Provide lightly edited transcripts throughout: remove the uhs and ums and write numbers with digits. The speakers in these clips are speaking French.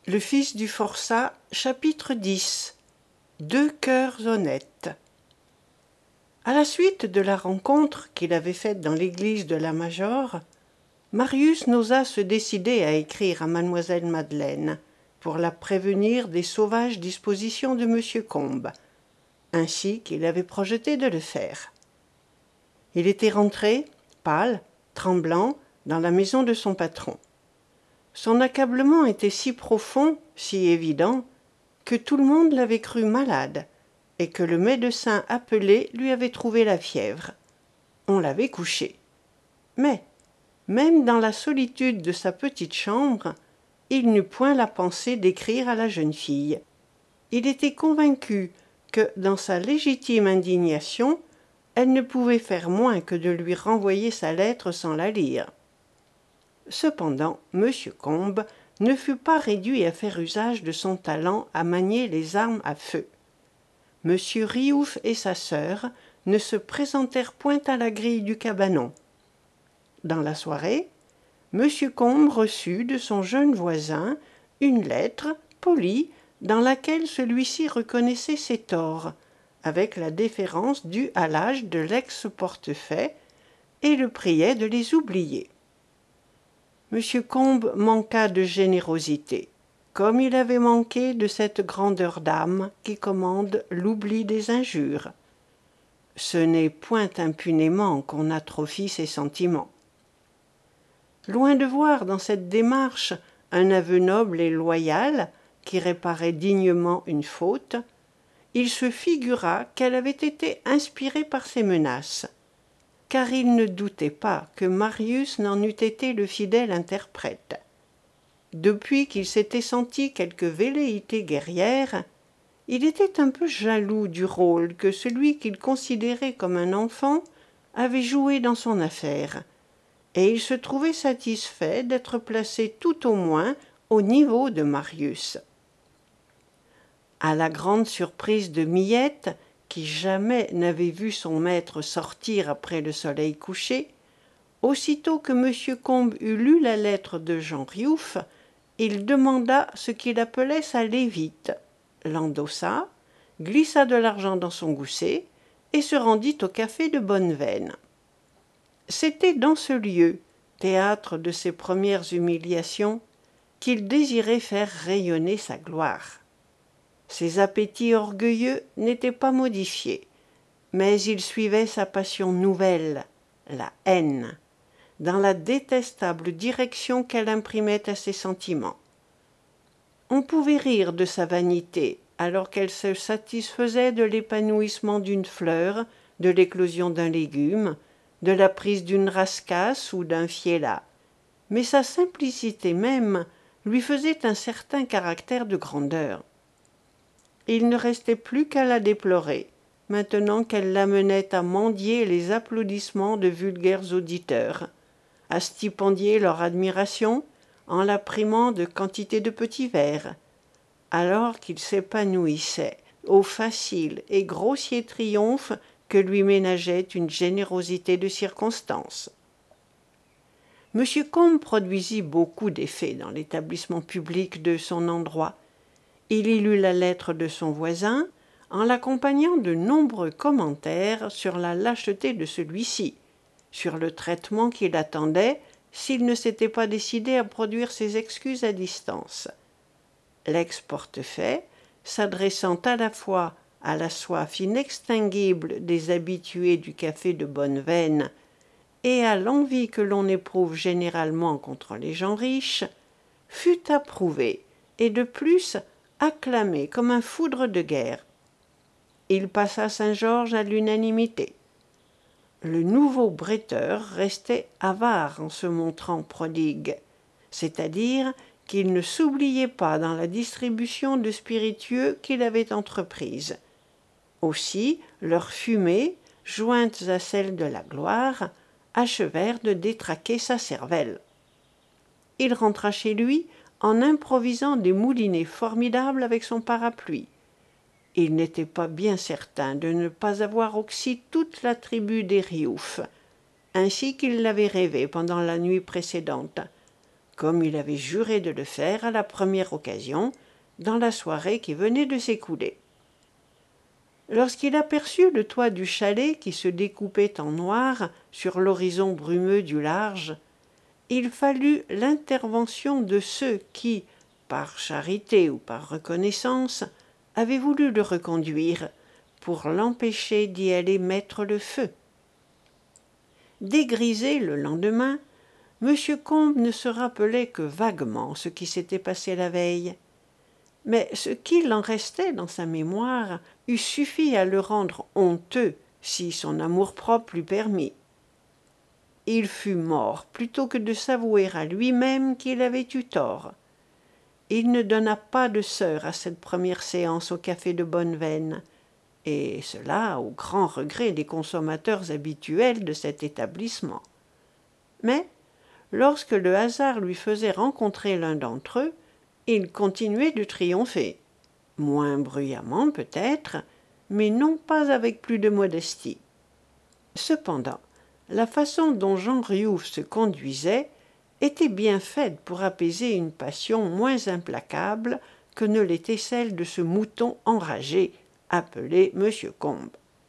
Le fils du forçat, chapitre 10. Deux cœurs honnêtes. À la suite de la rencontre qu'il avait faite dans l'église de la Major, Marius n'osa se décider à écrire à mademoiselle Madeleine pour la prévenir des sauvages dispositions de M. Combes, ainsi qu'il avait projeté de le faire. Il était rentré, pâle, tremblant, dans la maison de son patron. Son accablement était si profond, si évident, que tout le monde l'avait cru malade, et que le médecin appelé lui avait trouvé la fièvre. On l'avait couché. Mais, même dans la solitude de sa petite chambre, il n'eut point la pensée d'écrire à la jeune fille. Il était convaincu que, dans sa légitime indignation, elle ne pouvait faire moins que de lui renvoyer sa lettre sans la lire. Cependant, M. Combes ne fut pas réduit à faire usage de son talent à manier les armes à feu. M. Riouf et sa sœur ne se présentèrent point à la grille du cabanon. Dans la soirée, M. Combes reçut de son jeune voisin une lettre polie dans laquelle celui-ci reconnaissait ses torts, avec la déférence due à l'âge de l'ex-portefaix, et le priait de les oublier. M. Combes manqua de générosité, comme il avait manqué de cette grandeur d'âme qui commande l'oubli des injures. Ce n'est point impunément qu'on atrophie ses sentiments. Loin de voir dans cette démarche un aveu noble et loyal qui réparait dignement une faute, il se figura qu'elle avait été inspirée par ses menaces, car il ne doutait pas que Marius n'en eût été le fidèle interprète. Depuis qu'il s'était senti quelque velléité guerrière, il était un peu jaloux du rôle que celui qu'il considérait comme un enfant avait joué dans son affaire, et il se trouvait satisfait d'être placé tout au moins au niveau de Marius. À la grande surprise de Miette, qui jamais n'avait vu son maître sortir après le soleil couché, aussitôt que M. Combes eut lu la lettre de Jean Riouf, il demanda ce qu'il appelait sa lévite, l'endossa, glissa de l'argent dans son gousset et se rendit au café de Bonneveine. C'était dans ce lieu, théâtre de ses premières humiliations, qu'il désirait faire rayonner sa gloire. Ses appétits orgueilleux n'étaient pas modifiés, mais ils suivaient sa passion nouvelle, la haine, dans la détestable direction qu'elle imprimait à ses sentiments. On pouvait rire de sa vanité, alors qu'elle se satisfaisait de l'épanouissement d'une fleur, de l'éclosion d'un légume, de la prise d'une rascasse ou d'un fiélat, mais sa simplicité même lui faisait un certain caractère de grandeur. Il ne restait plus qu'à la déplorer, maintenant qu'elle l'amenait à mendier les applaudissements de vulgaires auditeurs, à stipendier leur admiration en la primant de quantité de petits verres, alors qu'il s'épanouissait au facile et grossier triomphe que lui ménageait une générosité de circonstance. M. Combes produisit beaucoup d'effets dans l'établissement public de son endroit. Il y lut la lettre de son voisin, en l'accompagnant de nombreux commentaires sur la lâcheté de celui-ci, sur le traitement qu'il attendait s'il ne s'était pas décidé à produire ses excuses à distance. L'ex-portefaix, s'adressant à la fois à la soif inextinguible des habitués du café de Bonneveine et à l'envie que l'on éprouve généralement contre les gens riches, fut approuvé et de plus acclamé comme un foudre de guerre. Il passa Saint-Georges à l'unanimité. Le nouveau bretteur restait avare en se montrant prodigue, c'est-à-dire qu'il ne s'oubliait pas dans la distribution de spiritueux qu'il avait entreprise. Aussi, leurs fumées, jointes à celles de la gloire, achevèrent de détraquer sa cervelle. Il rentra chez lui en improvisant des moulinets formidables avec son parapluie. Il n'était pas bien certain de ne pas avoir oxy toute la tribu des Riouf, ainsi qu'il l'avait rêvé pendant la nuit précédente, comme il avait juré de le faire à la première occasion, dans la soirée qui venait de s'écouler. Lorsqu'il aperçut le toit du chalet qui se découpait en noir sur l'horizon brumeux du large, il fallut l'intervention de ceux qui, par charité ou par reconnaissance, avaient voulu le reconduire, pour l'empêcher d'y aller mettre le feu. Dégrisé le lendemain, M. Combes ne se rappelait que vaguement ce qui s'était passé la veille. Mais ce qu'il en restait dans sa mémoire eût suffi à le rendre honteux si son amour-propre l'eût permis. Il fut mort plutôt que de s'avouer à lui-même qu'il avait eu tort. Il ne donna pas de sœur à cette première séance au café de Bonneveine, et cela au grand regret des consommateurs habituels de cet établissement. Mais, lorsque le hasard lui faisait rencontrer l'un d'entre eux, il continuait de triompher, moins bruyamment peut-être, mais non pas avec plus de modestie. Cependant, la façon dont Jean Riouffe se conduisait était bien faite pour apaiser une passion moins implacable que ne l'était celle de ce mouton enragé, appelé M. Combes.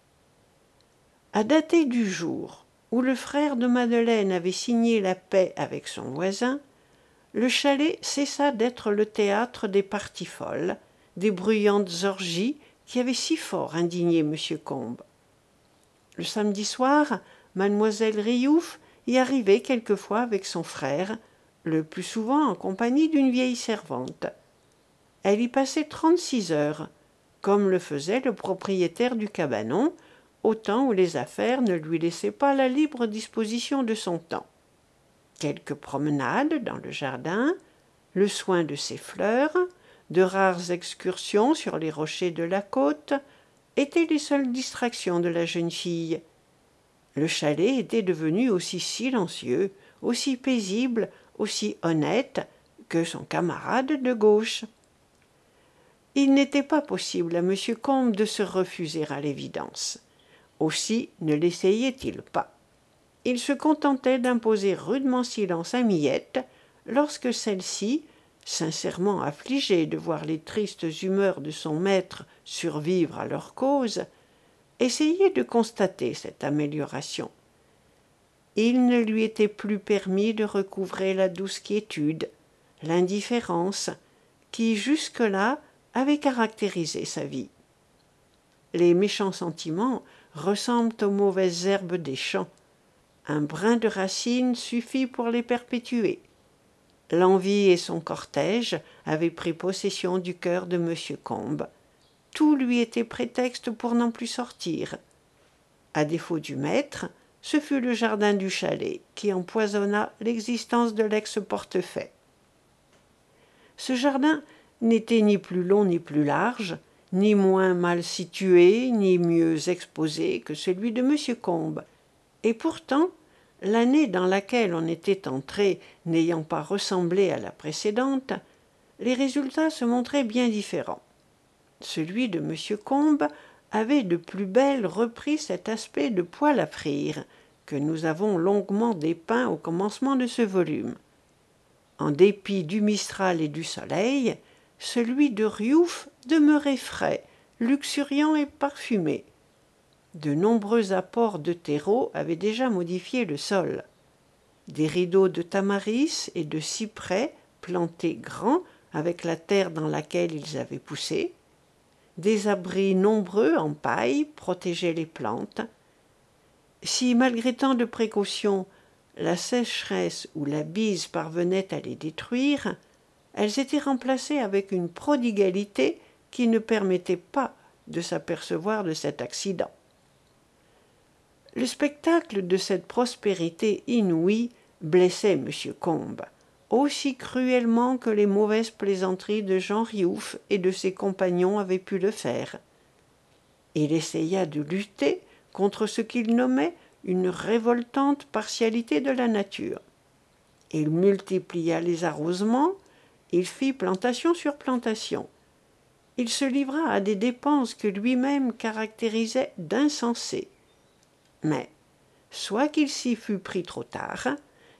À dater du jour où le frère de Madeleine avait signé la paix avec son voisin, le chalet cessa d'être le théâtre des parties folles, des bruyantes orgies qui avaient si fort indigné M. Combes. Le samedi soir, mademoiselle Riouffe y arrivait quelquefois avec son frère, le plus souvent en compagnie d'une vieille servante. Elle y passait 36 heures, comme le faisait le propriétaire du cabanon, au temps où les affaires ne lui laissaient pas la libre disposition de son temps. Quelques promenades dans le jardin, le soin de ses fleurs, de rares excursions sur les rochers de la côte étaient les seules distractions de la jeune fille. Le chalet était devenu aussi silencieux, aussi paisible, aussi honnête que son camarade de gauche. Il n'était pas possible à M. Combes de se refuser à l'évidence. Aussi ne l'essayait-il pas. Il se contentait d'imposer rudement silence à Miette lorsque celle-ci, sincèrement affligée de voir les tristes humeurs de son maître survivre à leur cause, essayait de constater cette amélioration. Il ne lui était plus permis de recouvrer la douce quiétude, l'indifférence, qui jusque-là avaient caractérisé sa vie. Les méchants sentiments ressemblent aux mauvaises herbes des champs. Un brin de racine suffit pour les perpétuer. L'envie et son cortège avaient pris possession du cœur de M. Combes. Tout lui était prétexte pour n'en plus sortir. À défaut du maître, ce fut le jardin du chalet qui empoisonna l'existence de l'ex-Portefaix. Ce jardin n'était ni plus long ni plus large, ni moins mal situé, ni mieux exposé que celui de M. Combes, et pourtant, l'année dans laquelle on était entré n'ayant pas ressemblé à la précédente, les résultats se montraient bien différents. Celui de M. Combes avait de plus belle repris cet aspect de poêle à frire que nous avons longuement dépeint au commencement de ce volume. En dépit du Mistral et du soleil, celui de Riouffe demeurait frais, luxuriant et parfumé. De nombreux apports de terreau avaient déjà modifié le sol. Des rideaux de tamaris et de cyprès plantés grands avec la terre dans laquelle ils avaient poussé, des abris nombreux en paille protégeaient les plantes. Si, malgré tant de précautions, la sécheresse ou la bise parvenait à les détruire, elles étaient remplacées avec une prodigalité qui ne permettait pas de s'apercevoir de cet accident. Le spectacle de cette prospérité inouïe blessait M. Combes, aussi cruellement que les mauvaises plaisanteries de Jean Riouffe et de ses compagnons avaient pu le faire. Il essaya de lutter contre ce qu'il nommait une révoltante partialité de la nature. Il multiplia les arrosements, il fit plantation sur plantation. Il se livra à des dépenses que lui-même caractérisait d'insensées. Mais, soit qu'il s'y fût pris trop tard,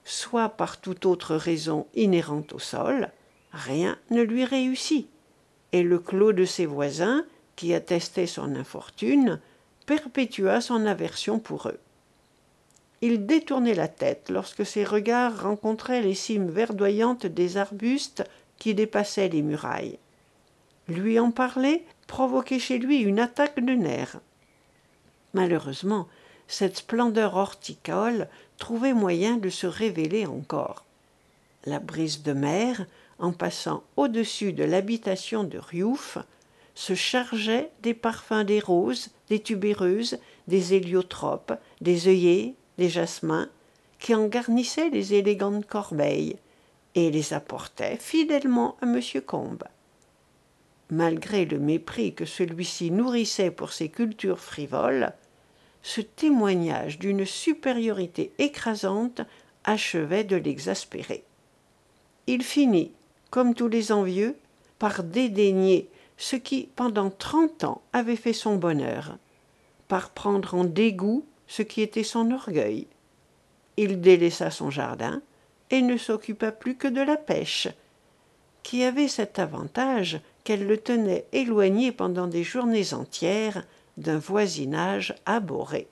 soit par toute autre raison inhérente au sol, rien ne lui réussit, et le clos de ses voisins, qui attestait son infortune, perpétua son aversion pour eux. Il détournait la tête lorsque ses regards rencontraient les cimes verdoyantes des arbustes qui dépassaient les murailles. Lui en parler provoquait chez lui une attaque de nerfs. Malheureusement, cette splendeur horticole trouvait moyen de se révéler encore. La brise de mer, en passant au-dessus de l'habitation de Riouf, se chargeait des parfums des roses, des tubéreuses, des héliotropes, des œillets, des jasmins, qui en garnissaient les élégantes corbeilles, et les apportait fidèlement à M. Combes. Malgré le mépris que celui-ci nourrissait pour ses cultures frivoles, ce témoignage d'une supériorité écrasante achevait de l'exaspérer. Il finit, comme tous les envieux, par dédaigner ce qui, pendant 30 ans, avait fait son bonheur, par prendre en dégoût ce qui était son orgueil. Il délaissa son jardin et ne s'occupa plus que de la pêche, qui avait cet avantage qu'elle le tenait éloigné pendant des journées entières d'un voisinage abhorré.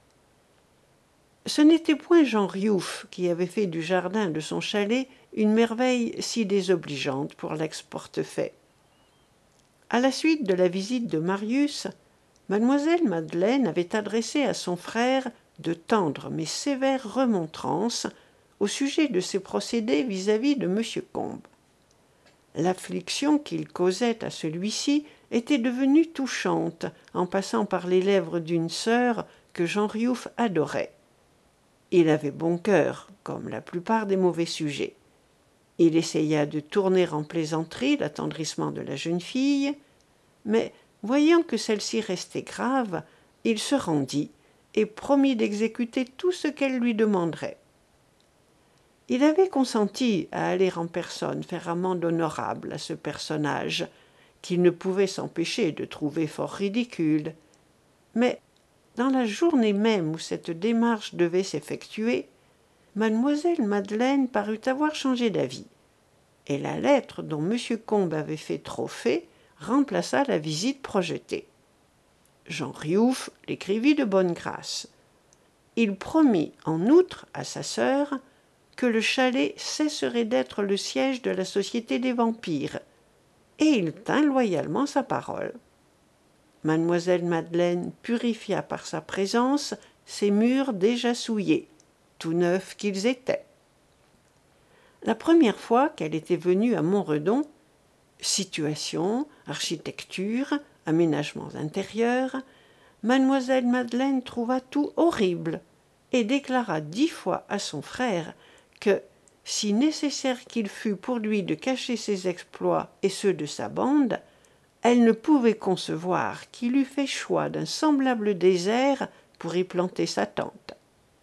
Ce n'était point Jean Riouf qui avait fait du jardin de son chalet une merveille si désobligeante pour l'ex-Portefaix. À la suite de la visite de Marius, mademoiselle Madeleine avait adressé à son frère de tendres mais sévères remontrances au sujet de ses procédés vis-à-vis de M. Combes. L'affliction qu'il causait à celui-ci était devenue touchante en passant par les lèvres d'une sœur que Jean Riouf adorait. Il avait bon cœur, comme la plupart des mauvais sujets. Il essaya de tourner en plaisanterie l'attendrissement de la jeune fille, mais, voyant que celle-ci restait grave, il se rendit et promit d'exécuter tout ce qu'elle lui demanderait. Il avait consenti à aller en personne faire amende honorable à ce personnage, qu'il ne pouvait s'empêcher de trouver fort ridicule. Mais, dans la journée même où cette démarche devait s'effectuer, mademoiselle Madeleine parut avoir changé d'avis, et la lettre dont M. Combes avait fait trophée remplaça la visite projetée. Jean Riouf l'écrivit de bonne grâce. Il promit en outre à sa sœur que le chalet cesserait d'être le siège de la Société des vampires, et il tint loyalement sa parole. Mademoiselle Madeleine purifia par sa présence ces murs déjà souillés, tout neufs qu'ils étaient. La première fois qu'elle était venue à Montredon, situation, architecture, aménagements intérieurs, mademoiselle Madeleine trouva tout horrible et déclara 10 fois à son frère que, si nécessaire qu'il fût pour lui de cacher ses exploits et ceux de sa bande, elle ne pouvait concevoir qu'il eût fait choix d'un semblable désert pour y planter sa tente.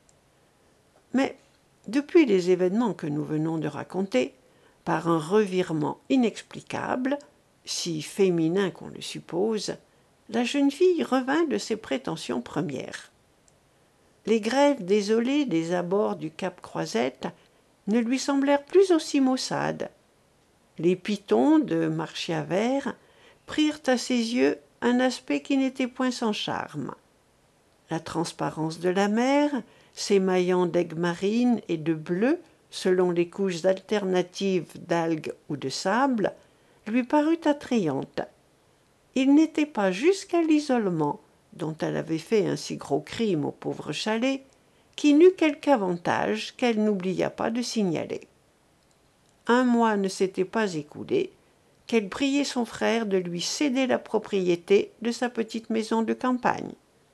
Mais, depuis les événements que nous venons de raconter, par un revirement inexplicable, si féminin qu'on le suppose, la jeune fille revint de ses prétentions premières. Les grèves désolées des abords du cap Croisette ne lui semblèrent plus aussi maussades. Les pitons de Marchiavert prirent à ses yeux un aspect qui n'était point sans charme. La transparence de la mer, s'émaillant d'aigues marines et de bleu selon les couches alternatives d'algues ou de sable, lui parut attrayante. Il n'était pas jusqu'à l'isolement, dont elle avait fait un si gros crime au pauvre chalet, qui n'eut quelque avantage qu'elle n'oublia pas de signaler. Un mois ne s'était pas écoulé qu'elle priait son frère de lui céder la propriété de sa petite maison de campagne.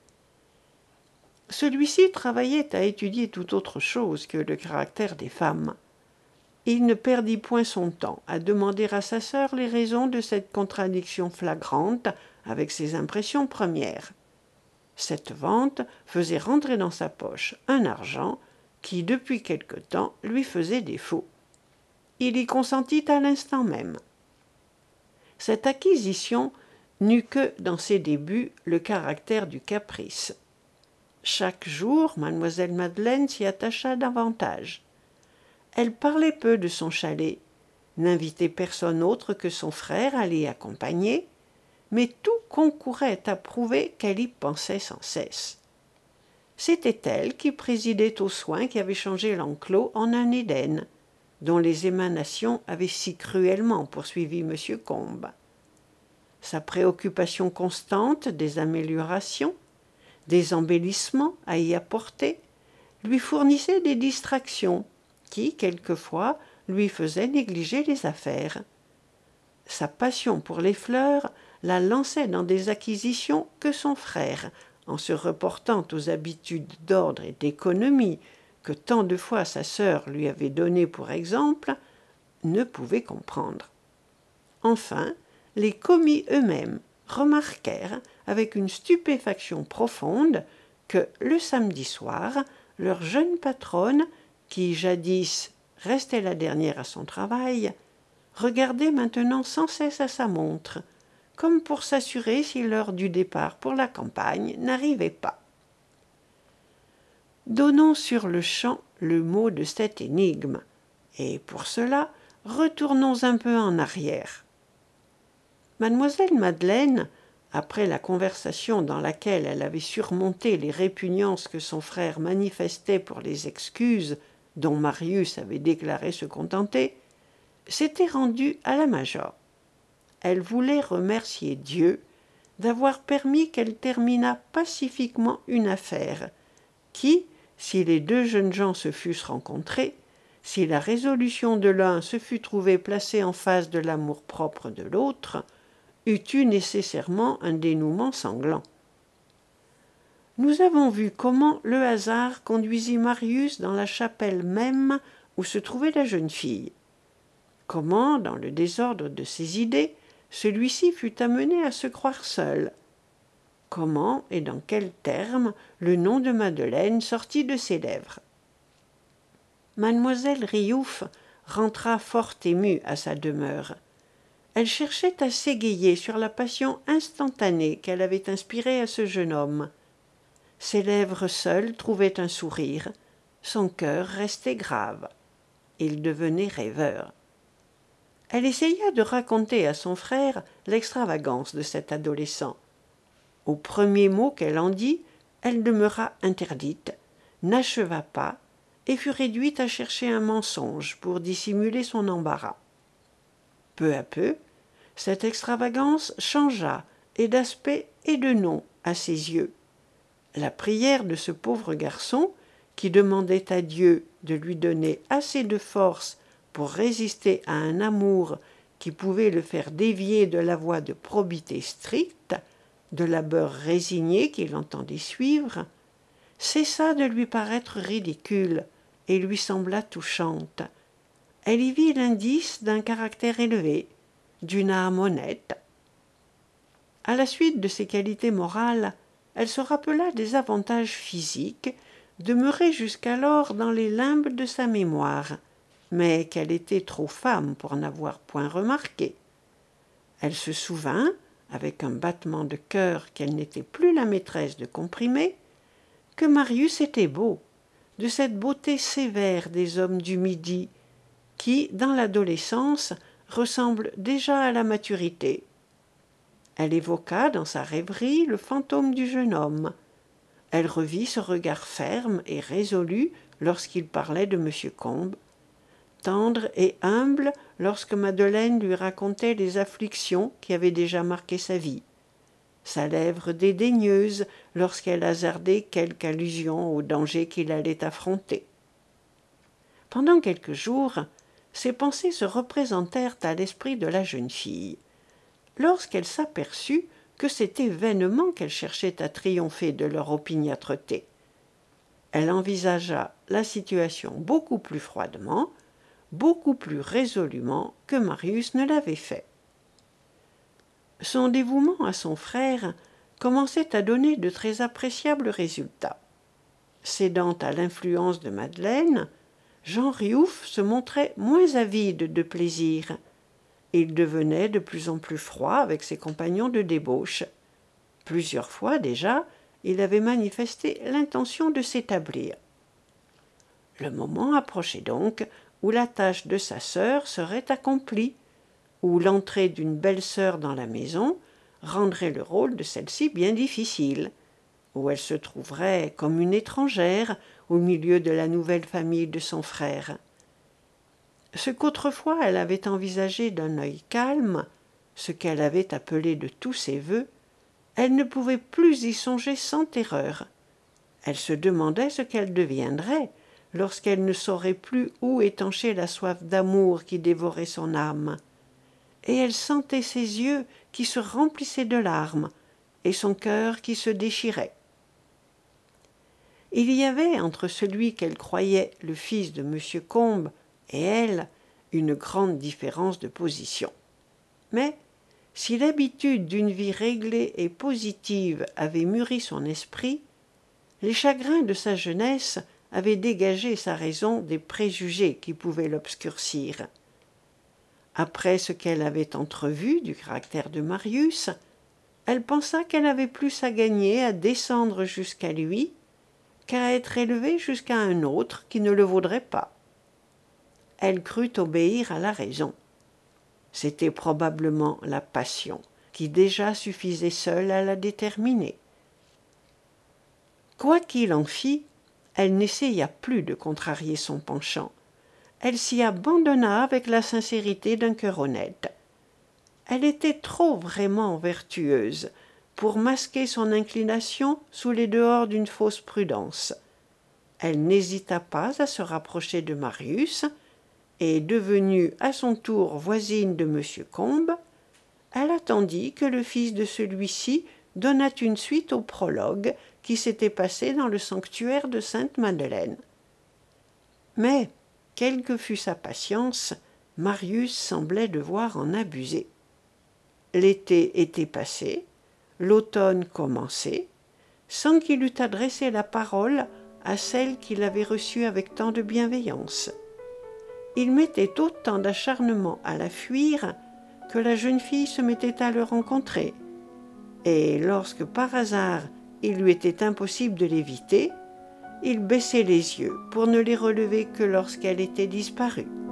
Celui-ci travaillait à étudier tout autre chose que le caractère des femmes. Il ne perdit point son temps à demander à sa sœur les raisons de cette contradiction flagrante avec ses impressions premières. Cette vente faisait rentrer dans sa poche un argent qui, depuis quelque temps, lui faisait défaut. Il y consentit à l'instant même. Cette acquisition n'eut que, dans ses débuts, le caractère du caprice. Chaque jour, mademoiselle Madeleine s'y attacha davantage. Elle parlait peu de son chalet, n'invitait personne autre que son frère à l'y accompagner, mais tout concourait à prouver qu'elle y pensait sans cesse. C'était elle qui présidait aux soins qui avaient changé l'enclos en un Éden, dont les émanations avaient si cruellement poursuivi M. Combes. Sa préoccupation constante des améliorations, des embellissements à y apporter, lui fournissait des distractions qui, quelquefois, lui faisaient négliger les affaires. Sa passion pour les fleurs la lançait dans des acquisitions que son frère, en se reportant aux habitudes d'ordre et d'économie que tant de fois sa sœur lui avait données pour exemple, ne pouvait comprendre. Enfin, les commis eux-mêmes remarquèrent avec une stupéfaction profonde que, le samedi soir, leur jeune patronne, qui jadis restait la dernière à son travail, regardait maintenant sans cesse à sa montre, comme pour s'assurer si l'heure du départ pour la campagne n'arrivait pas. Donnons sur-le-champ le mot de cette énigme, et pour cela, retournons un peu en arrière. Mademoiselle Madeleine, après la conversation dans laquelle elle avait surmonté les répugnances que son frère manifestait pour les excuses dont Marius avait déclaré se contenter, s'était rendue à la Major. Elle voulait remercier Dieu d'avoir permis qu'elle terminât pacifiquement une affaire qui, si les deux jeunes gens se fussent rencontrés, si la résolution de l'un se fût trouvée placée en face de l'amour-propre de l'autre, eût eu nécessairement un dénouement sanglant. Nous avons vu comment le hasard conduisit Marius dans la chapelle même où se trouvait la jeune fille. Comment, dans le désordre de ses idées, celui-ci fut amené à se croire seul. Comment et dans quels termes le nom de Madeleine sortit de ses lèvres. Mademoiselle Riouf rentra fort émue à sa demeure. Elle cherchait à s'égayer sur la passion instantanée qu'elle avait inspirée à ce jeune homme. Ses lèvres seules trouvaient un sourire, son cœur restait grave. Il devenait rêveur. Elle essaya de raconter à son frère l'extravagance de cet adolescent. Au premier mot qu'elle en dit, elle demeura interdite, n'acheva pas, et fut réduite à chercher un mensonge pour dissimuler son embarras. Peu à peu, cette extravagance changea et d'aspect et de nom à ses yeux. La prière de ce pauvre garçon, qui demandait à Dieu de lui donner assez de force pour résister à un amour qui pouvait le faire dévier de la voie de probité stricte, de labeur résigné qu'il entendait suivre, cessa de lui paraître ridicule et lui sembla touchante. Elle y vit l'indice d'un caractère élevé, d'une âme honnête. À la suite de ses qualités morales, elle se rappela des avantages physiques demeurés jusqu'alors dans les limbes de sa mémoire, mais qu'elle était trop femme pour n'avoir point remarqué. Elle se souvint, avec un battement de cœur qu'elle n'était plus la maîtresse de comprimer, que Marius était beau, de cette beauté sévère des hommes du Midi, qui, dans l'adolescence, ressemble déjà à la maturité. Elle évoqua dans sa rêverie le fantôme du jeune homme. Elle revit ce regard ferme et résolu lorsqu'il parlait de M. Combes, tendre et humble lorsque Madeleine lui racontait les afflictions qui avaient déjà marqué sa vie, sa lèvre dédaigneuse lorsqu'elle hasardait quelque allusion au danger qu'il allait affronter. Pendant quelques jours, ces pensées se représentèrent à l'esprit de la jeune fille, lorsqu'elle s'aperçut que c'était vainement qu'elle cherchait à triompher de leur opiniâtreté. Elle envisagea la situation beaucoup plus froidement, beaucoup plus résolument que Marius ne l'avait fait. Son dévouement à son frère commençait à donner de très appréciables résultats. Cédant à l'influence de Madeleine, Jean Riouf se montrait moins avide de plaisir. Il devenait de plus en plus froid avec ses compagnons de débauche. Plusieurs fois déjà, il avait manifesté l'intention de s'établir. Le moment approchait donc où la tâche de sa sœur serait accomplie, où l'entrée d'une belle-sœur dans la maison rendrait le rôle de celle-ci bien difficile, où elle se trouverait comme une étrangère au milieu de la nouvelle famille de son frère. Ce qu'autrefois elle avait envisagé d'un œil calme, ce qu'elle avait appelé de tous ses vœux, elle ne pouvait plus y songer sans terreur. Elle se demandait ce qu'elle deviendrait lorsqu'elle ne saurait plus où étancher la soif d'amour qui dévorait son âme. Et elle sentait ses yeux qui se remplissaient de larmes et son cœur qui se déchirait. Il y avait entre celui qu'elle croyait le fils de M. Combes et elle une grande différence de position. Mais si l'habitude d'une vie réglée et positive avait mûri son esprit, les chagrins de sa jeunesse avaient dégagé sa raison des préjugés qui pouvaient l'obscurcir. Après ce qu'elle avait entrevu du caractère de Marius, elle pensa qu'elle avait plus à gagner à descendre jusqu'à lui qu'à être élevée jusqu'à un autre qui ne le vaudrait pas. Elle crut obéir à la raison. C'était probablement la passion qui déjà suffisait seule à la déterminer. Quoi qu'il en fît, elle n'essaya plus de contrarier son penchant. Elle s'y abandonna avec la sincérité d'un cœur honnête. Elle était trop vraiment vertueuse pour masquer son inclination sous les dehors d'une fausse prudence. Elle n'hésita pas à se rapprocher de Marius, et devenue à son tour voisine de M. Combes, elle attendit que le fils de celui-ci donnât une suite au prologue qui s'était passé dans le sanctuaire de Sainte-Madeleine. Mais, quelle que fût sa patience, Marius semblait devoir en abuser. L'été était passé, l'automne commençait, sans qu'il eût adressé la parole à celle qu'il avait reçue avec tant de bienveillance. Il mettait autant d'acharnement à la fuir que la jeune fille se mettait à le rencontrer, et lorsque par hasard il lui était impossible de l'éviter, il baissait les yeux pour ne les relever que lorsqu'elle était disparue.